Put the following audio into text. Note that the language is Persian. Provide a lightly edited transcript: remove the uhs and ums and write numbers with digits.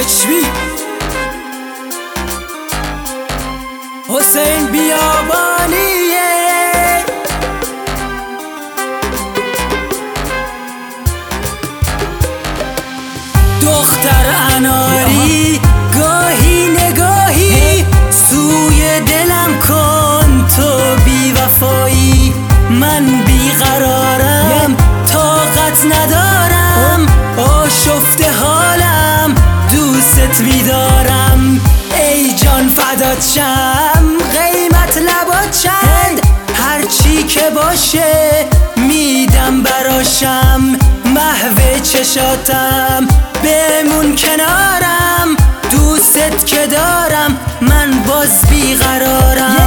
HB حسین بیابانیه. دختر اناری گاهی نگاهی سوی دلم کن، تو بی وفایی من بیقرارم، طاقت ندارم، آشفته حالم، دوست میدارم. ای جان فدات شم، قیمت لبات چند، هرچی که باشه میدم براشم. محو چشاتم بمون کنارم، دوست که دارم من باز بیقرارم.